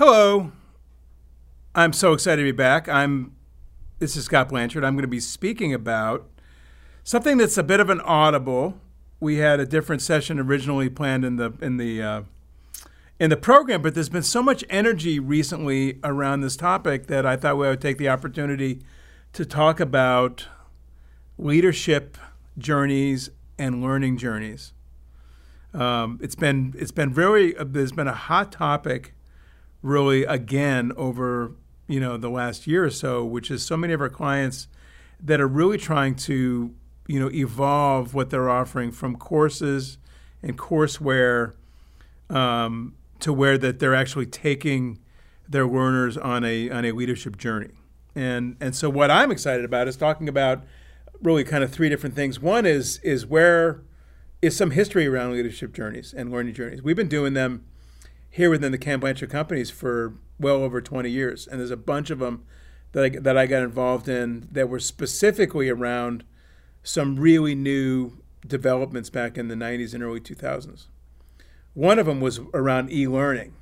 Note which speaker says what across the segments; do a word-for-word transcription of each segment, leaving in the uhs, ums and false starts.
Speaker 1: Hello. I'm so excited to be back. I'm this is Scott Blanchard. I'm going to be speaking about something that's a bit of an audible. We had a different session originally planned in the in the uh, in the program, but there's been so much energy recently around this topic that I thought we would take the opportunity to talk about leadership journeys and learning journeys. Um, it's been it's been very uh, there's been a hot topic really again over you know the last year or so, which is so many of our clients that are really trying to you know evolve what they're offering from courses and courseware um, to where that they're actually taking their learners on a on a leadership journey. And and so what I'm excited about is talking about really kind of three different things. One is is where is some history around leadership journeys and learning journeys. We've been doing them here within the Cam Blanchard companies for well over twenty years, and there's a bunch of them that I, that I got involved in that were specifically around some really new developments back in the nineties and early two thousands. One of them was around e-learning.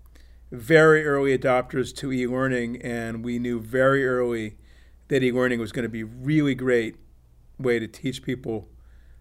Speaker 1: Very early adopters to e-learning, and we knew very early that e-learning was going to be a really great way to teach people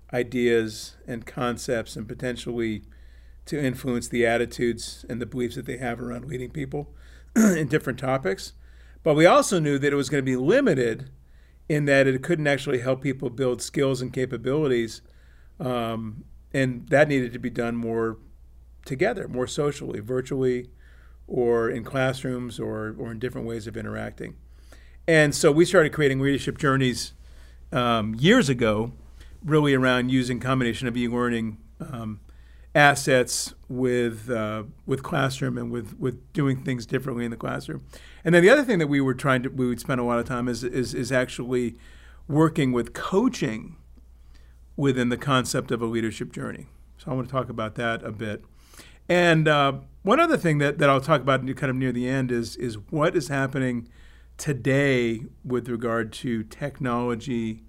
Speaker 1: ideas and concepts and potentially to influence the attitudes and the beliefs that they have around leading people in different topics. But we also knew that it was going to be limited in that it couldn't actually help people build skills and capabilities, um, and that needed to be done more together, more socially, virtually, or in classrooms, or, or in different ways of interacting. And so we started creating leadership journeys um, years ago, really around using combination of e-learning um, assets with uh, with classroom and with, with doing things differently in the classroom. And then the other thing that we were trying to we would spend a lot of time is is, is actually working with coaching within the concept of a leadership journey. So I want to talk about that a bit. And uh, one other thing that, that I'll talk about kind of near the end is is what is happening today with regard to technology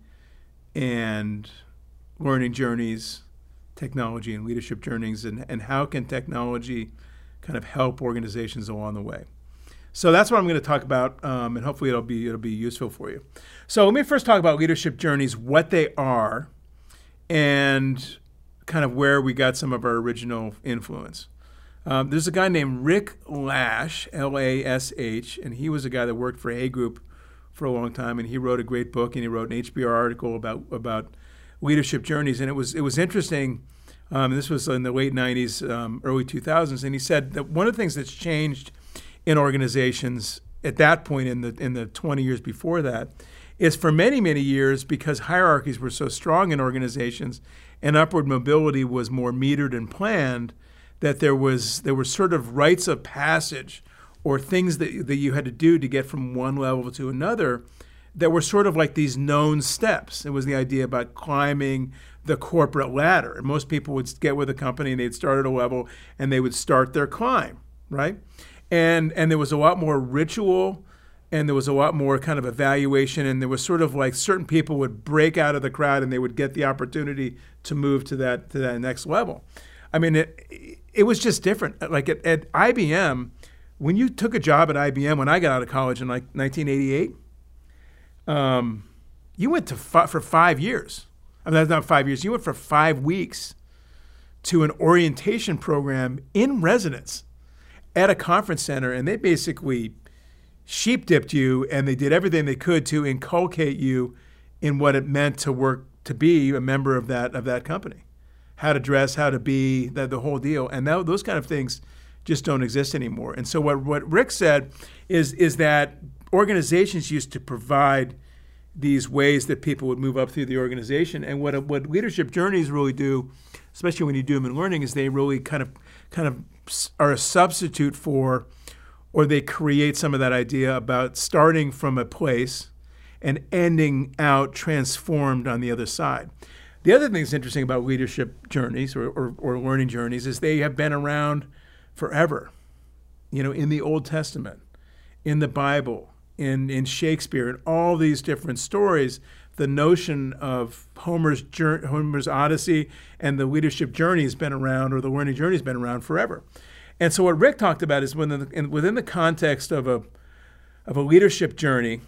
Speaker 1: and learning journeys, technology and leadership journeys, and, and how can technology kind of help organizations along the way. So that's what I'm going to talk about, um, and hopefully it'll be it'll be useful for you. So let me first talk about leadership journeys, what they are, and kind of where we got some of our original influence. Um, there's a guy named Rick Lash, L A S H, and he was a guy that worked for Hay Group for a long time, and he wrote a great book, and he wrote an H B R article about about leadership journeys, and it was it was interesting. Um, this was in the late nineties, um, early two thousands, and he said that one of the things that's changed in organizations at that point in the in the twenty years before that is for many, many years, because hierarchies were so strong in organizations and upward mobility was more metered and planned, that there was there were sort of rites of passage or things that, that you had to do to get from one level to another that were sort of like these known steps. It was the idea about climbing the corporate ladder. And most people would get with a company and they'd start at a level and they would start their climb, right? And and there was a lot more ritual, and there was a lot more kind of evaluation, and there was sort of like certain people would break out of the crowd and they would get the opportunity to move to that to that next level. I mean, it it was just different. Like at, at I B M, when you took a job at I B M, when I got out of college in like nineteen eighty-eight, um, you went to fi- for five years. I mean, that's not five years. You went for five weeks to an orientation program in residence at a conference center, and they basically sheep dipped you, and they did everything they could to inculcate you in what it meant to work to be a member of that of that company, how to dress, how to be, the, the whole deal. And that, those kind of things just don't exist anymore. And so what, what Rick said is is that organizations used to provide these ways that people would move up through the organization. And what what leadership journeys really do, especially when you do them in learning, is they really kind of kind of are a substitute for, or they create some of that idea about starting from a place and ending out transformed on the other side. The other thing that's interesting about leadership journeys or, or, or learning journeys is they have been around forever. You know, in the Old Testament, in the Bible, in, in Shakespeare, in all these different stories, the notion of Homer's Homer's Odyssey and the leadership journey has been around, or the learning journey has been around forever. And so what Rick talked about is within the, in, within the context of a of a leadership journey,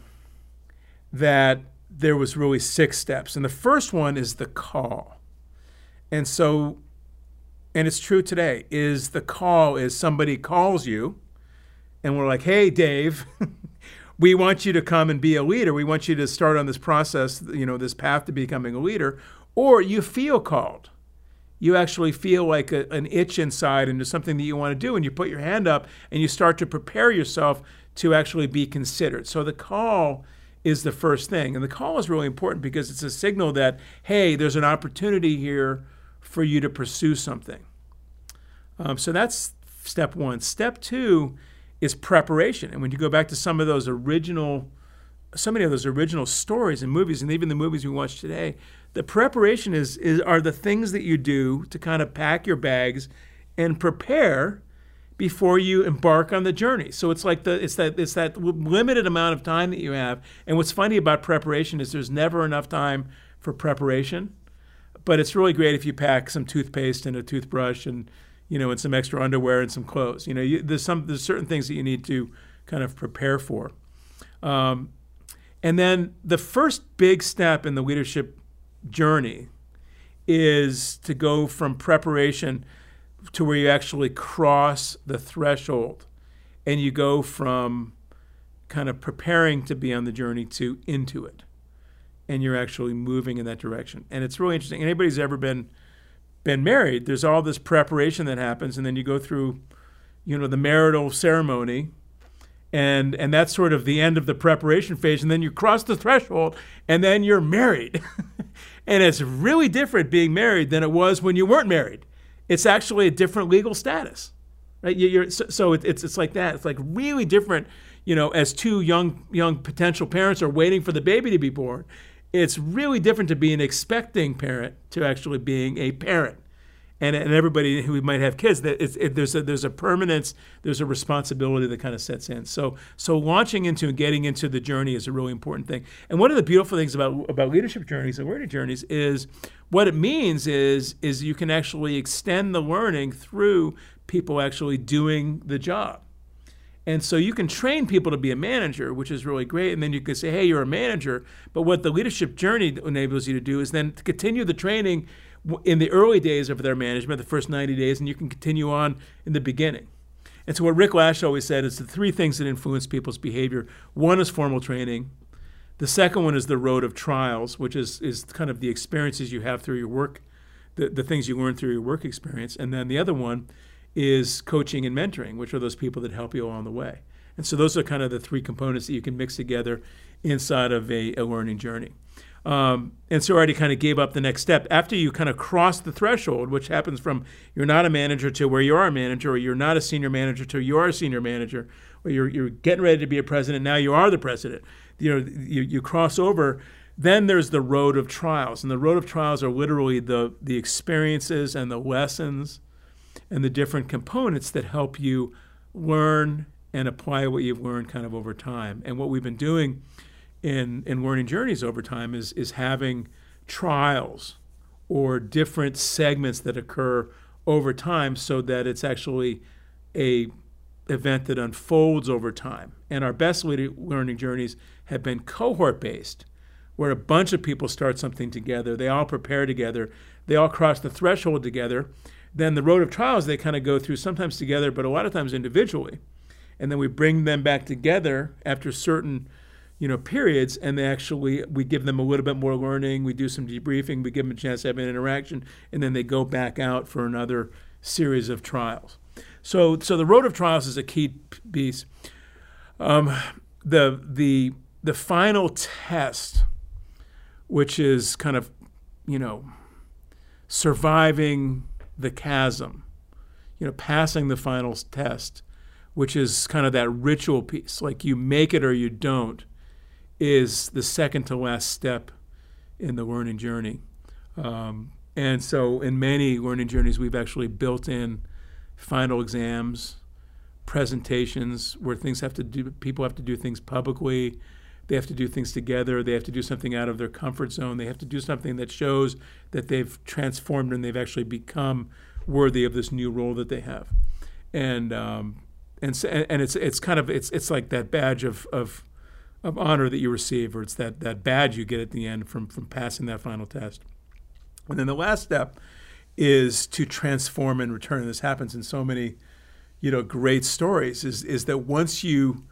Speaker 1: that there was really six steps. And the first one is the call. And so, and it's true today, is the call is somebody calls you and we're like, hey, Dave, we want you to come and be a leader. We want you to start on this process, you know, this path to becoming a leader. Or you feel called. You actually feel like a, an itch inside and there's something that you want to do, and you put your hand up and you start to prepare yourself to actually be considered. So the call is the first thing. And the call is really important because it's a signal that, hey, there's an opportunity here for you to pursue something. Um, so that's step one. Step two is preparation. And when you go back to some of those original, so many of those original stories and movies, and even the movies we watch today, the preparation is, is are the things that you do to kind of pack your bags and prepare before you embark on the journey. So it's like the it's that it's that limited amount of time that you have. And what's funny about preparation is there's never enough time for preparation. But it's really great if you pack some toothpaste and a toothbrush and, you know, and some extra underwear and some clothes. You know, you, there's some there's certain things that you need to kind of prepare for. Um, and then the first big step in the leadership journey is to go from preparation to where you actually cross the threshold, and you go from kind of preparing to be on the journey to into it, and you're actually moving in that direction. And it's really interesting. Anybody's ever been been married, there's all this preparation that happens, and then you go through, you know, the marital ceremony, and and that's sort of the end of the preparation phase, and then you cross the threshold, and then you're married. And it's really different being married than it was when you weren't married. It's actually a different legal status, right? You're, so so it, it's it's like that. It's like really different, you know, as two young young potential parents are waiting for the baby to be born. It's really different to be an expecting parent to actually being a parent. And, and everybody who might have kids, that it's, it, there's a there's a permanence, there's a responsibility that kind of sets in. So so launching into and getting into the journey is a really important thing. And one of the beautiful things about about leadership journeys and learning journeys is what it means is is you can actually extend the learning through people actually doing the job. And so you can train people to be a manager, which is really great. And then you can say, hey, you're a manager. But what the leadership journey enables you to do is then to continue the training in the early days of their management, the first ninety days, and you can continue on in the beginning. And so what Rick Lash always said is the three things that influence people's behavior. One is formal training. The second one is the road of trials, which is, is kind of the experiences you have through your work, the, the things you learn through your work experience. And then the other one is coaching and mentoring, which are those people that help you along the way. And so those are kind of the three components that you can mix together inside of a, a learning journey. Um, and so I already kind of gave up the next step. After you kind of cross the threshold, which happens from you're not a manager to where you are a manager, or you're not a senior manager to you are a senior manager, or you're you're getting ready to be a president, now you are the president. You know, you, you cross over. Then there's the road of trials. And the road of trials are literally the the experiences and the lessons and the different components that help you learn and apply what you've learned kind of over time. And what we've been doing in in learning journeys over time is is having trials or different segments that occur over time so that it's actually a event that unfolds over time. And our best learning journeys have been cohort-based, where a bunch of people start something together, they all prepare together, they all cross the threshold together. Then the road of trials they kind of go through, sometimes together, but a lot of times individually. And then we bring them back together after certain you know, periods, and they actually, we give them a little bit more learning, we do some debriefing, we give them a chance to have an interaction, and then they go back out for another series of trials. So so the road of trials is a key piece. Um, the, the, the final test, which is kind of, you know, surviving the chasm, you know, passing the final test, which is kind of that ritual piece, like you make it or you don't, is the second to last step in the learning journey. Um, and so in many learning journeys, we've actually built in final exams, presentations where things have to do, people have to do things publicly, they have to do things together, they have to do something out of their comfort zone, they have to do something that shows that they've transformed and they've actually become worthy of this new role that they have. and um, and so, and it's it's kind of it's it's like that badge of of of honor that you receive, or it's that that badge you get at the end from from passing that final test. And then the last step is to transform and return. And this happens in so many, you know, great stories. Is is that once you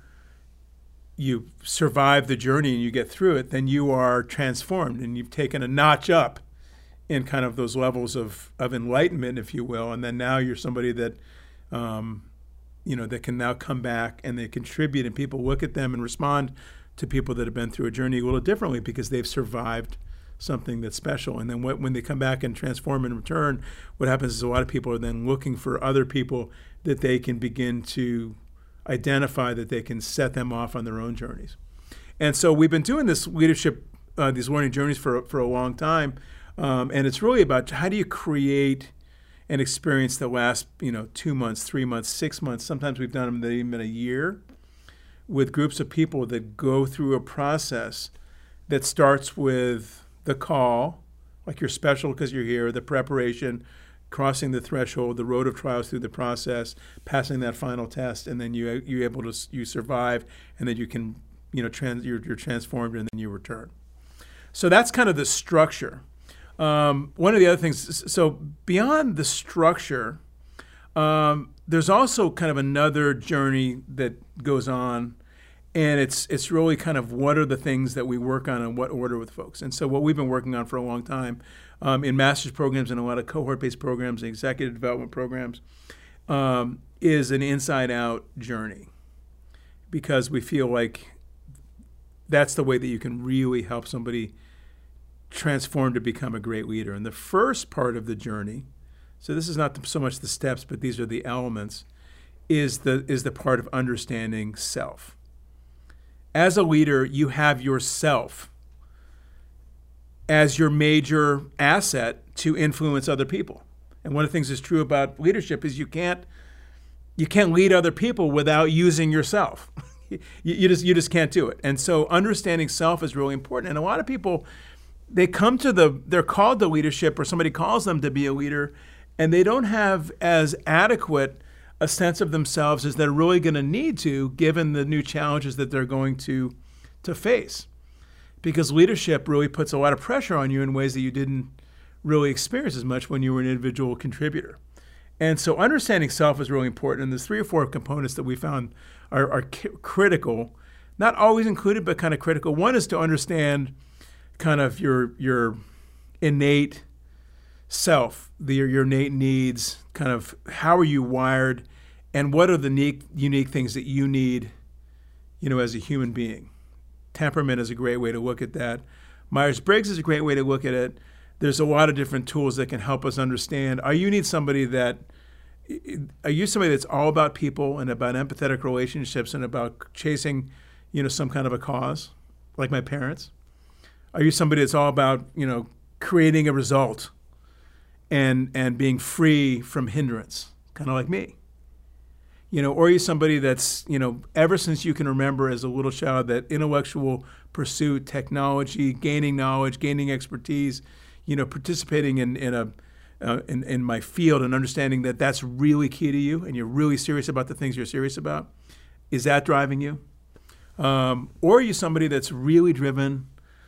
Speaker 1: you survive the journey and you get through it, then you are transformed and you've taken a notch up in kind of those levels of, of enlightenment, if you will. And then now you're somebody that, um, you know, that can now come back and they contribute, and people look at them and respond to people that have been through a journey a little differently because they've survived something that's special. And then what, when they come back and transform and return, what happens is a lot of people are then looking for other people that they can begin to identify, that they can set them off on their own journeys. And so we've been doing this leadership, uh, these learning journeys for, for a long time. Um, and it's really about how do you create an experience that lasts, you know, two months, three months, six months. Sometimes we've done them that even a year, with groups of people that go through a process that starts with the call, like you're special because you're here, the preparation, crossing the threshold, the road of trials through the process, passing that final test, and then you you're able to you survive, and then you can you know trans you're, you're transformed, and then you return. So that's kind of the structure. Um, one of the other things, so beyond the structure, um, there's also kind of another journey that goes on, and it's it's really kind of what are the things that we work on in what order with folks. And so what we've been working on for a long time um, in master's programs and a lot of cohort-based programs and executive development programs um, is an inside-out journey, because we feel like that's the way that you can really help somebody transform to become a great leader. And the first part of the journey, so this is not so much the steps, but these are the elements, is the is the part of understanding self. As a leader, you have yourself as your major asset to influence other people. And one of the things that's true about leadership is you can't you can't lead other people without using yourself. you, you just you just can't do it. And so understanding self is really important. And a lot of people, they come to the they're called to leadership, or somebody calls them to be a leader, and they don't have as adequate a sense of themselves as they're really going to need to, given the new challenges that they're going to to face. Because leadership really puts a lot of pressure on you in ways that you didn't really experience as much when you were an individual contributor. And so understanding self is really important. And there's three or four components that we found are, are c- critical, not always included, but kind of critical. One is to understand kind of your your innate self, the, your innate needs, kind of how are you wired, and what are the unique, unique things that you need, you know, as a human being. Temperament is a great way to look at that. Myers-Briggs is a great way to look at it. There's a lot of different tools that can help us understand. Are you need somebody that, are you somebody that's all about people and about empathetic relationships and about chasing, you know, some kind of a cause, like my parents? Are you somebody that's all about, you know, creating a result and and being free from hindrance, kind of like me? You know, or are you somebody that's, you know, ever since you can remember as a little child, that intellectual pursuit, technology, gaining knowledge, gaining expertise, you know, participating in in a uh, in, in my field and understanding that that's really key to you and you're really serious about the things you're serious about? Is that driving you? Um, or are you somebody that's really driven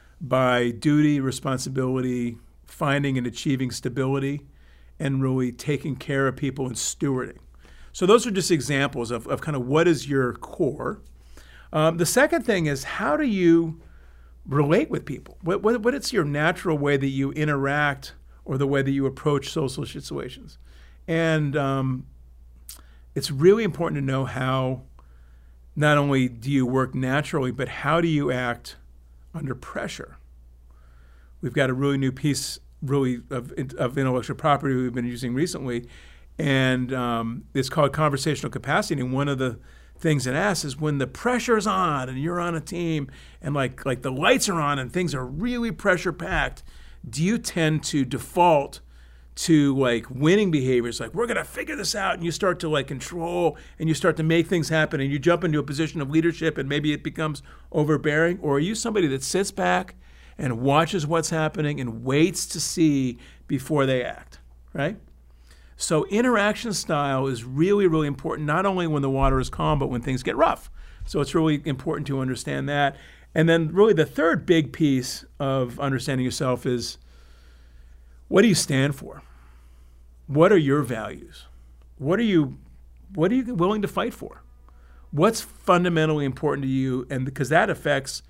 Speaker 1: by duty, responsibility, finding and achieving stability, and really taking care of people and stewarding? So those are just examples of, of kind of what is your core. Um, the second thing is, how do you relate with people? What, what, what is your natural way that you interact or the way that you approach social situations? And um, it's really important to know how not only do you work naturally, but how do you act under pressure. We've got a really new piece really of, of intellectual property we've been using recently, and um, it's called conversational capacity. And one of the things it asks is, when the pressure's on and you're on a team and like like the lights are on and things are really pressure packed, do you tend to default to like winning behaviors, like we're gonna figure this out, and you start to like control and you start to make things happen and you jump into a position of leadership and maybe it becomes overbearing? Or are you somebody that sits back and watches what's happening and waits to see before they act, right? So interaction style is really, really important, not only when the water is calm, but when things get rough. So it's really important to understand that. And then really the third big piece of understanding yourself is, what do you stand for? What are your values? What are you, what are you willing to fight for? What's fundamentally important to you? And because that affects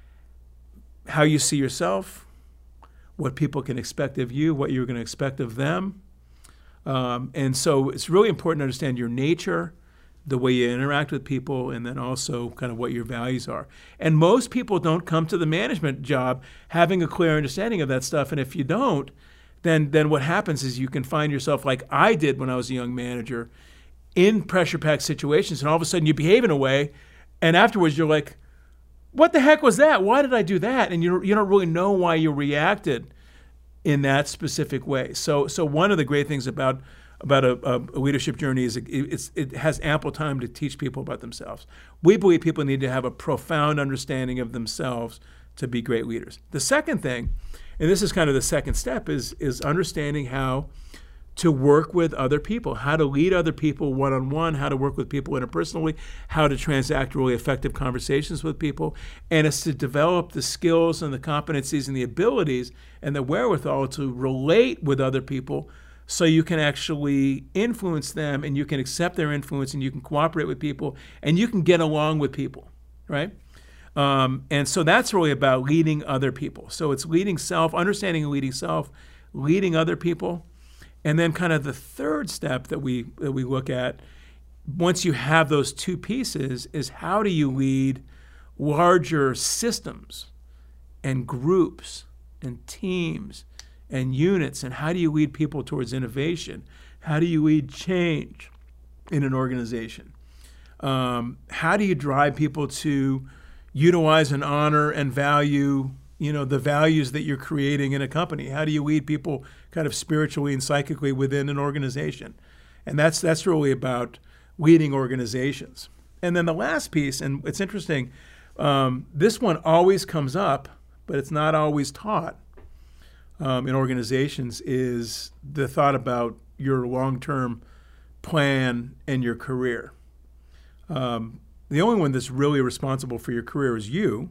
Speaker 1: how you see yourself, what people can expect of you, what you're going to expect of them. Um, and so it's really important to understand your nature, the way you interact with people, and then also kind of what your values are. And most people don't come to the management job having a clear understanding of that stuff. And if you don't, then then what happens is you can find yourself, like I did when I was a young manager, in pressure-packed situations, and all of a sudden you behave in a way, and afterwards you're like, what the heck was that? Why did I do that? And you you don't really know why you reacted in that specific way. So so one of the great things about about a, a leadership journey is it, it's, it has ample time to teach people about themselves. We believe people need to have a profound understanding of themselves to be great leaders. The second thing, and this is kind of the second step, is is understanding how to work with other people, how to lead other people one-on-one, how to work with people interpersonally, how to transact really effective conversations with people, and it's to develop the skills and the competencies and the abilities and the wherewithal to relate with other people so you can actually influence them and you can accept their influence and you can cooperate with people and you can get along with people, right? Um, and so that's really about leading other people. So it's leading self, understanding and leading self, leading other people. And then kind of the third step that we that we look at, once you have those two pieces, is how do you lead larger systems and groups and teams and units, and how do you lead people towards innovation? How do you lead change in an organization? Um, how do you drive people to utilize and honor and value, you know, the values that you're creating in a company? How do you lead people kind of spiritually and psychically within an organization? And that's that's really about leading organizations. And then the last piece, and it's interesting, um, this one always comes up, but it's not always taught um, in organizations, is the thought about your long-term plan and your career. Um, the only one that's really responsible for your career is you.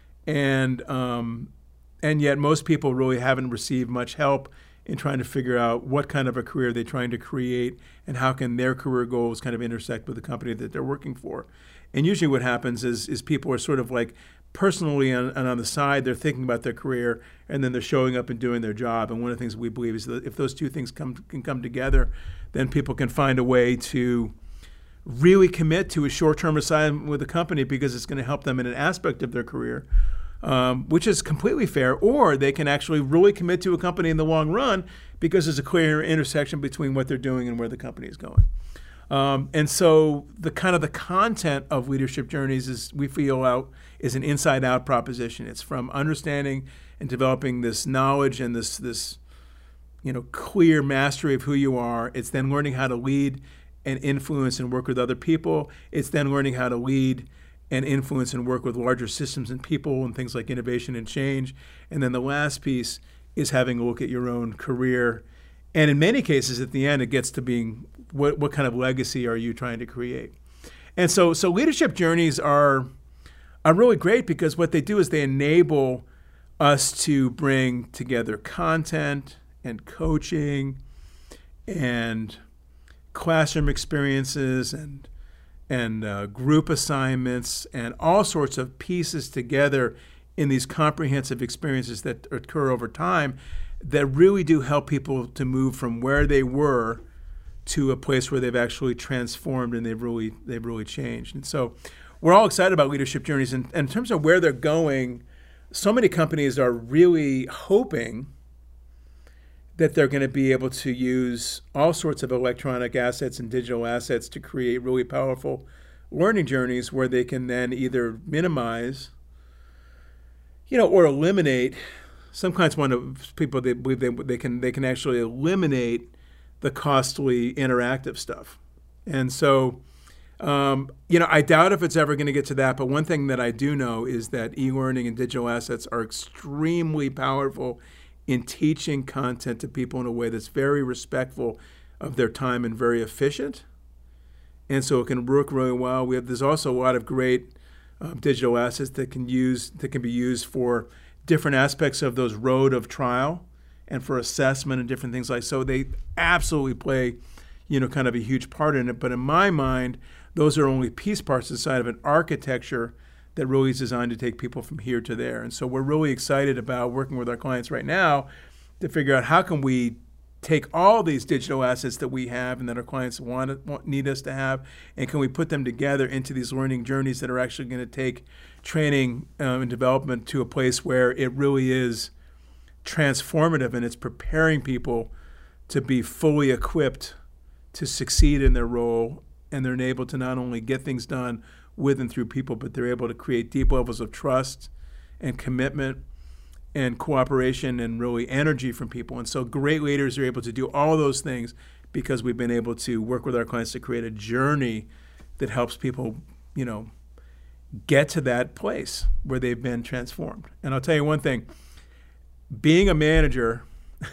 Speaker 1: And um, and yet most people really haven't received much help in trying to figure out what kind of a career they're trying to create and how can their career goals kind of intersect with the company that they're working for. And usually what happens is is people are sort of like personally on, and on the side, they're thinking about their career and then they're showing up and doing their job. And one of the things we believe is that if those two things come can come together, then people can find a way to really commit to a short-term assignment with a company because it's going to help them in an aspect of their career, um, which is completely fair, or they can actually really commit to a company in the long run because there's a clear intersection between what they're doing and where the company is going. Um, and so the kind of the content of leadership journeys is, we feel out, is an inside-out proposition. It's from understanding and developing this knowledge and this this you know clear mastery of who you are. It's then learning how to lead and influence and work with other people. It's then learning how to lead and influence and work with larger systems and people and things like innovation and change. And then the last piece is having a look at your own career. And in many cases, at the end, it gets to being what, what kind of legacy are you trying to create? And so so leadership journeys are, are really great because what they do is they enable us to bring together content and coaching and classroom experiences and and uh, group assignments and all sorts of pieces together in these comprehensive experiences that occur over time that really do help people to move from where they were to a place where they've actually transformed and they've really they've really changed. And so we're all excited about leadership journeys. And, and in terms of where they're going, so many companies are really hoping that they're going to be able to use all sorts of electronic assets and digital assets to create really powerful learning journeys where they can then either minimize, you know, or eliminate. Some kinds one of people they believe they, they can they can actually eliminate the costly interactive stuff. And so, um, you know, I doubt if it's ever going to get to that. But one thing that I do know is that e-learning and digital assets are extremely powerful in teaching content to people in a way that's very respectful of their time and very efficient. And so it can work really well. We have there's also a lot of great um, digital assets that can use that can be used for different aspects of those road of trial and for assessment and different things like so. They absolutely play, you know, kind of a huge part in it. But in my mind, those are only piece parts inside of an architecture that really is designed to take people from here to there. And so we're really excited about working with our clients right now to figure out how can we take all these digital assets that we have and that our clients want, want need us to have, and can we put them together into these learning journeys that are actually going to take training um, and development to a place where it really is transformative and it's preparing people to be fully equipped to succeed in their role, and they're able to not only get things done with and through people, but they're able to create deep levels of trust and commitment and cooperation and really energy from people. And so great leaders are able to do all those things because we've been able to work with our clients to create a journey that helps people, you know, get to that place where they've been transformed. And I'll tell you one thing, being a manager,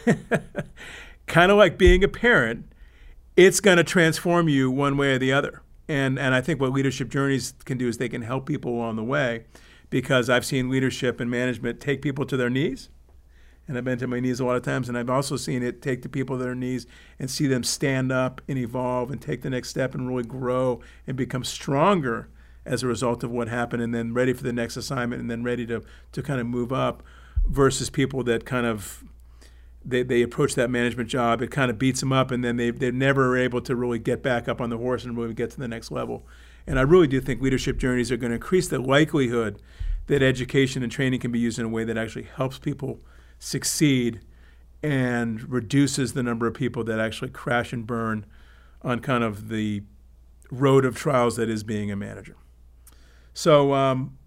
Speaker 1: kind of like being a parent, it's going to transform you one way or the other. And and I think what Leadership Journeys can do is they can help people along the way, because I've seen leadership and management take people to their knees, and I've been to my knees a lot of times, and I've also seen it take the people to their knees and see them stand up and evolve and take the next step and really grow and become stronger as a result of what happened, and then ready for the next assignment, and then ready to to kind of move up, versus people that kind of they, they approach that management job, it kind of beats them up, and then they, they're never able to really get back up on the horse and really get to the next level. And I really do think Leadership Journeys are going to increase the likelihood that education and training can be used in a way that actually helps people succeed and reduces the number of people that actually crash and burn on kind of the road of trials that is being a manager. So um,